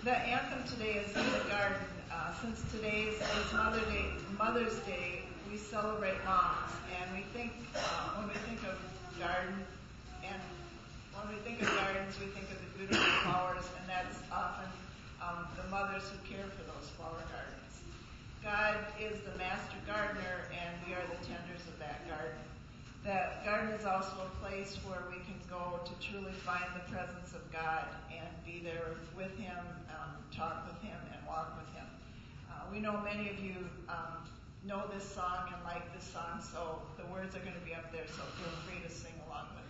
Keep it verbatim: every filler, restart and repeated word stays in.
The anthem today is in the garden. Uh, since today is, is Mother Day, Mother's Day, we celebrate moms, and we think uh, when we think of garden, and when we think of gardens, we think of the beautiful flowers, and that's often um, the mothers who care for those flower gardens. God is the master gardener, and we are the tenders of that garden. That garden is also a place where we can go to truly find the presence of God and be there with Him, um, talk with Him, and walk with Him. Uh, we know many of you um, know this song and like this song, so the words are going to be up there, so feel free to sing along with